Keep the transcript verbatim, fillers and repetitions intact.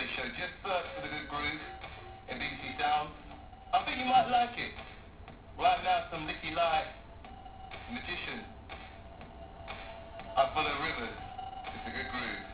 radio show. Just search for The Good Groove in B B C Sounds. I think you might like it. Right now, some Nicky Light, Magician, Up for the Rivers. It's A Good Groove.